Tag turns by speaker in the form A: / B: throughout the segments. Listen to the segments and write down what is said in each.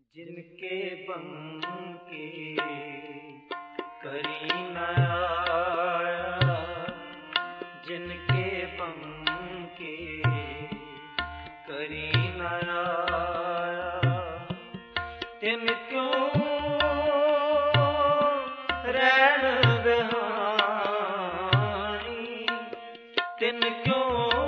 A: जिनके बंके करी न आया, जिनके बंके करी न आया, तिन क्यों रैन बिहानी, तिन क्यों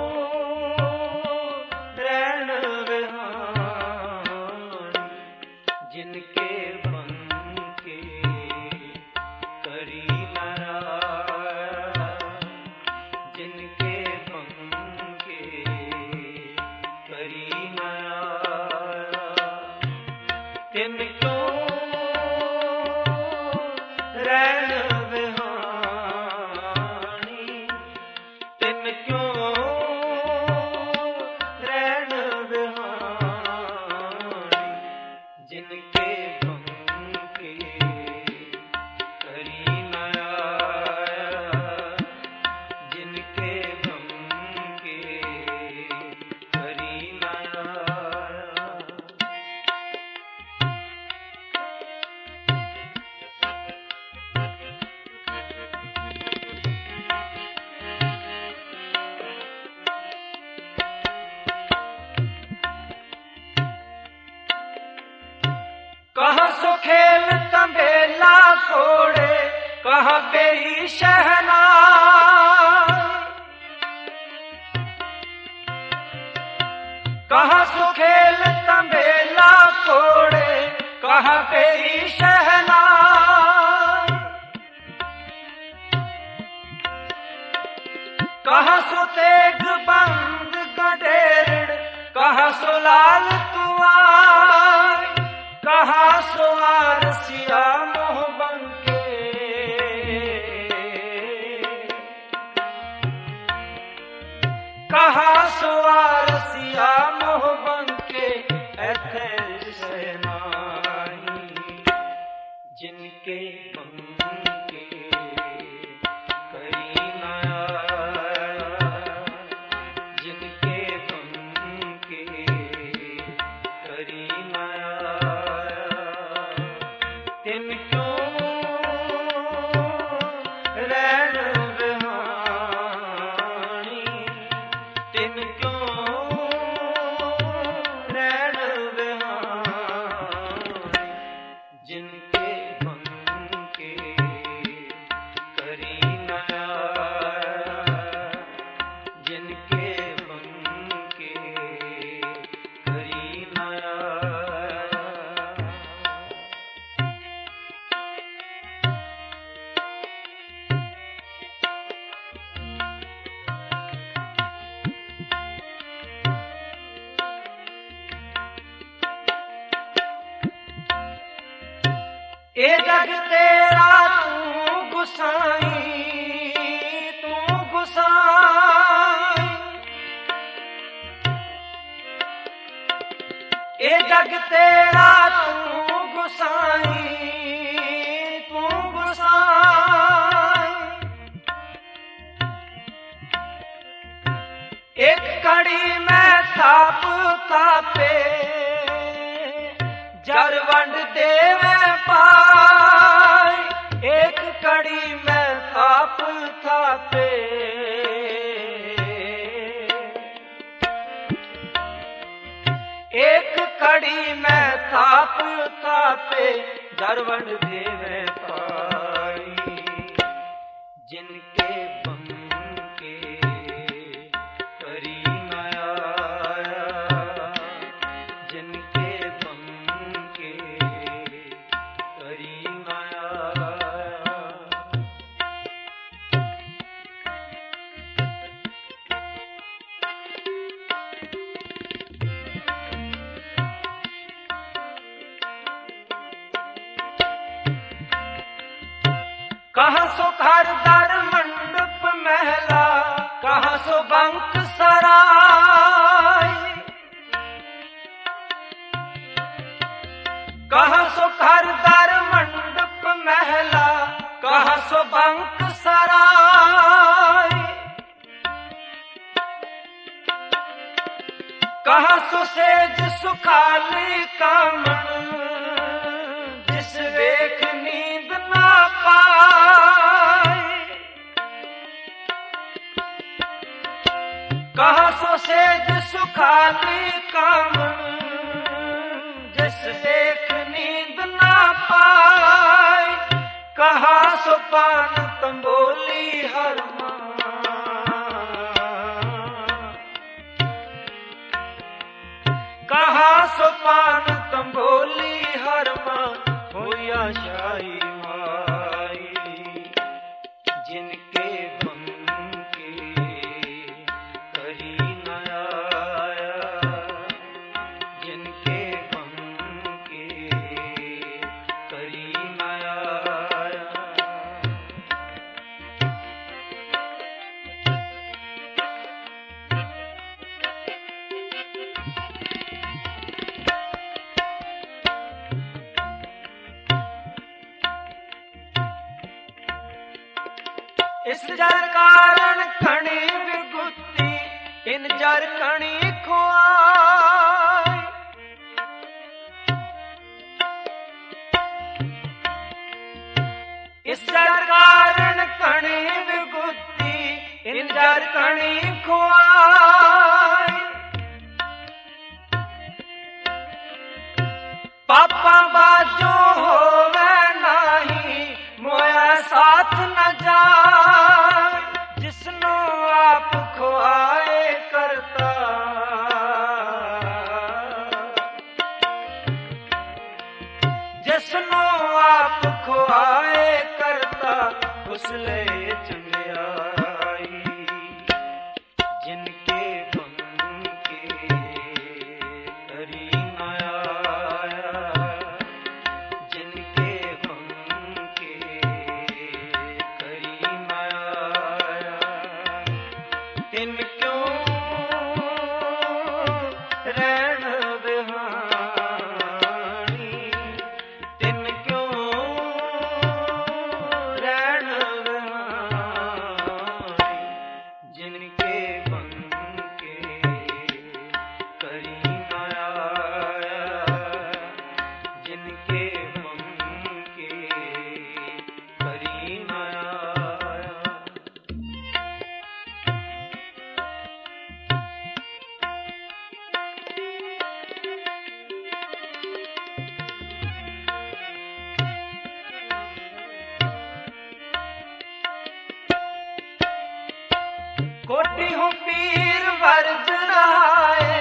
A: जिनके बंके करी न आया, जिनके बंके करी न आया, तिन क्यों रैन बिहानी, तिन क्यों रैन बिहानी, जिनके बंके करी न आया, जिनके बंके करी न आया। कहाँ सो खेल तंबेला कोड़े, कहाँ बेरी शहनाई, कहाँ सो खेल तंबेला कोड़े, कहाँ बेरी शहनाई, कहाँ सो तेग बंद गडेर, कहाँ सो लाल तुआई, कहाँ सुवार सिया मोह बंके, कहाँ सुवार सिया मोह बंके, ऐथे सेनाई, जिनके बंके करी न आया, जिनके बंके करी न आया, तिन क्यों रैन बिहानी, तिन क्यों रैन बिहानी, जिनके बंके करी न आया, जिनके बंके करी न आया। ए जग तेरा तू गुसाई, तू गुसाई, ए जग तेरा तू गुसाई, तू गुसाई, एक कड़ी में ताप तापे, जरवंड देवे पाई, एक कड़ी में ताप तापे, एक कड़ी में ताप तापे, जरवंड देवे पाई, जिनके बंके करी न आया, जिनके बंके करी न आया। कहाँ सो घर दर मंडप महला, कहाँ सो बंक सराय, कहाँ सो घर दर मंडप महला, कहाँ सो बंक सराय, कहाँ सो सेज सुखाली कामन, सुखाली कामन जिस देख नींद ना पाए कहा सुपान तंबोली हर कहा सुपान तंबोली हर होया शाही माई जिनके बम के करी न आया जिनके बम के करी न आया। इस जर कारण कणी विगुती इन जर कणी खुआई इस जर कारण कणी विगुती इन जर कणी खुआई पापा बाजो होवे नाही मोया साथ न जाए जिसनो आप खुआए करता जिसनो आप खुआए करता उसले चंगियाई जिनके बम के करी न आया जिनके बम के करी न आया तिन क्यों रहन बिहानी तिन क्यों रहन बिहानी जिनके बम के करी न आया जिनके बम के करी न आया। कोटि हूँ पीर वर्ज रहाए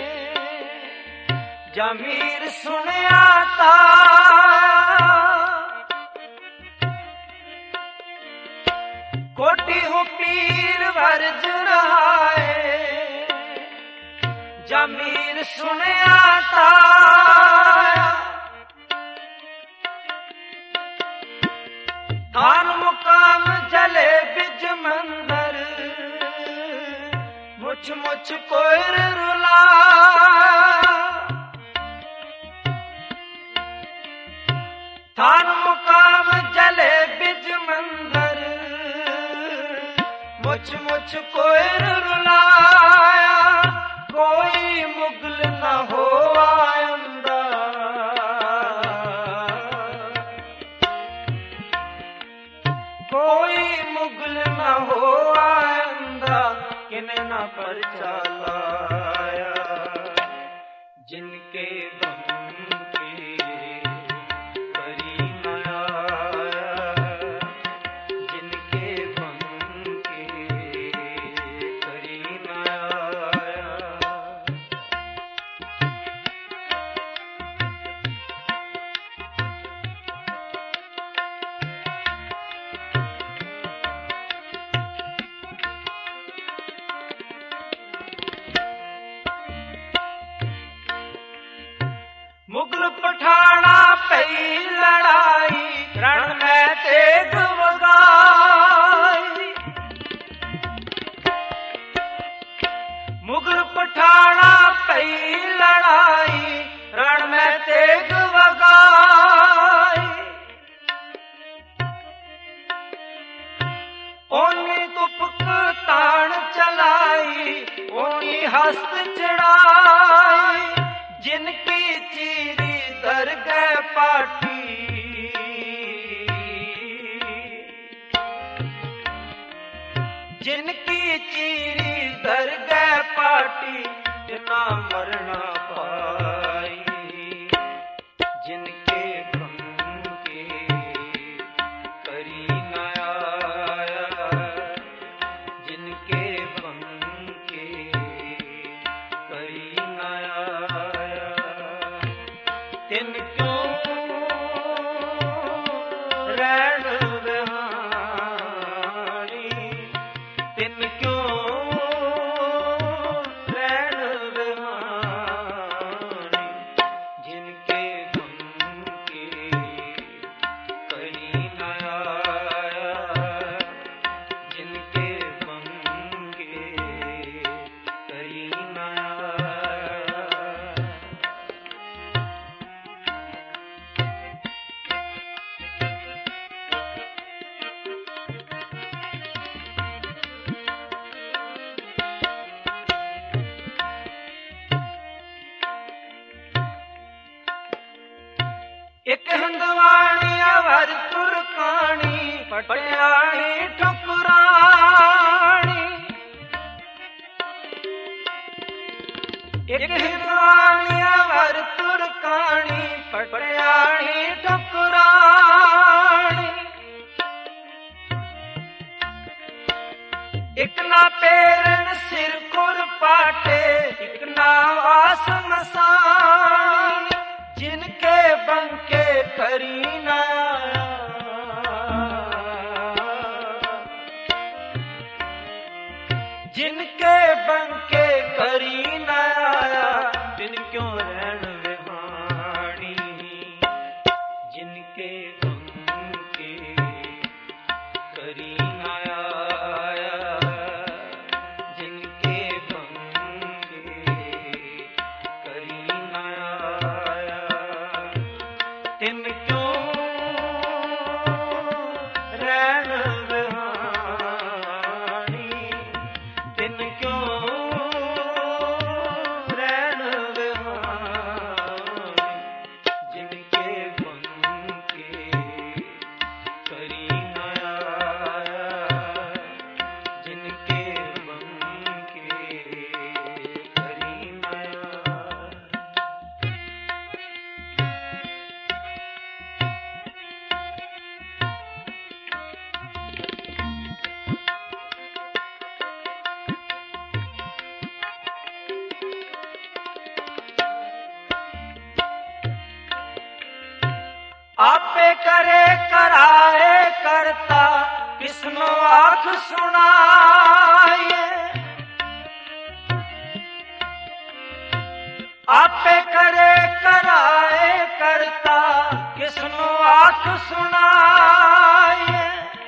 A: जमीर सुनया था कोटि हूँ पीर वर्ज रहाए जमीर सुनया था थान मुकाम जले बिज मंदर मुछ मुछ कोयर रुला थान मुकाम जले बिज मंदर मुछ मुछ कोयर रुलाया कोई मुगल न हो आयंदा कोई मुगल न हो आयंदा किने न पर चलाया जिनके बम के करी न आया जिनके बम के करी न आया। मुगल पठाना पई लड़ाई रण में तेग वगाई मुगल पठाना पई लड़ाई रण में तेग वगाई ओनी तुपक तान चलाई ओनी हस्त चढ़ाई जिनकी चीरी दर गए पाटी जिनकी चीरी दर गए पाटी मरना पाई। जिनके भंग के करी न आया, जिनके भंग के करी न आया, तिन क्यों रैण बिहानी, तिन क्यों रैण बिहानी। जिनके भंग के करी न आया, जिनके भंग के करी न आया। एक हंदवाणी अवर तुरकानी, पटियाणी ठकुरानी। एक हंदवाणी अवर तुरकानी, पटियाणी ठकुरानी। एक ना पेरन सिर कुर पाटे, एक ना वास मसानी। जिनके बंके करी न आया, जिनके बंके करी न आया, दिन क्यों रैण बिहानी। जिनके बंके करी न आया, जिनके बंके करी न आया, तिन क्यों रैण बिहानी, तिन क्यों रैण बिहानी। जिनके बंके करी न आया, जिनके बंके करी न आया। आपे करे कराए करता, किसनो आँख सुनाए। आपे करे कराए करता, किसनो आँख सुनाए।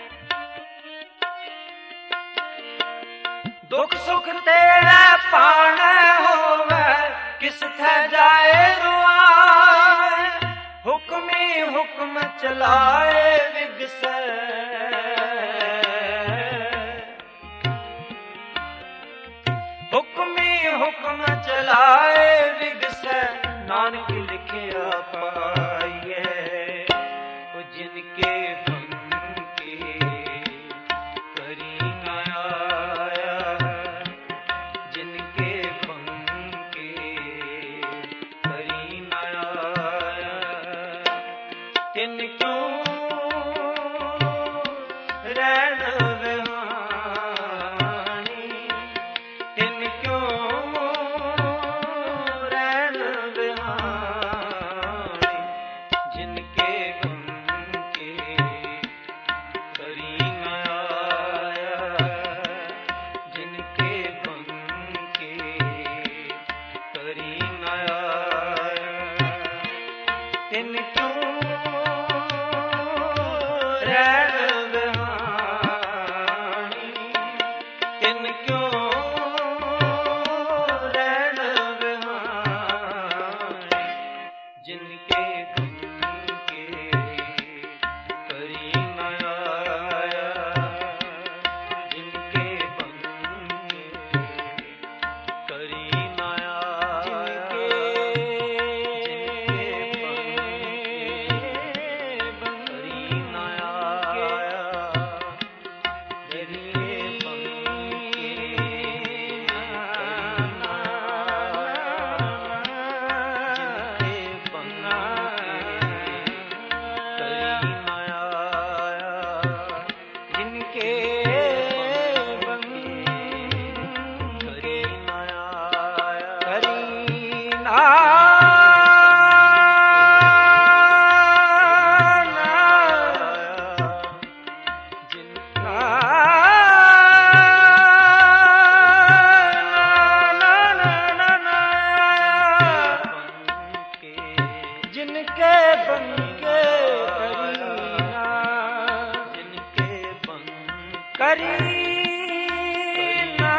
A: दुख सुख तेरे पाने होवे, किस थे जाए रुआए। हुक्मी हुक्म चलाए विगसे, हुक्मी हुक्म चलाए विगसे। नानक लिखिया पाइए, वो जिनके भंग के करी न आया, जिनके भंग के करी न आया, तिन क्यों रैण बिहानी, तिन क्यों रैण बिहानी। जिनके भंग के करी न आया, जिनके भंग के करी न आया, तिन क्यों रैण बिहानी, तिन क्यों रैण बिहानी। जिनके भंग के करी न आया, जिनके भंग के करी न आया, जिनके बंके करीना,
B: जिनके बंके
A: करीना,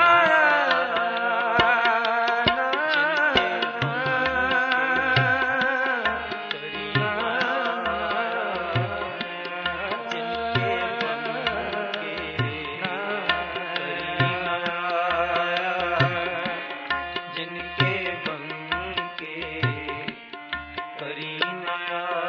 B: जिनके बंके करीना।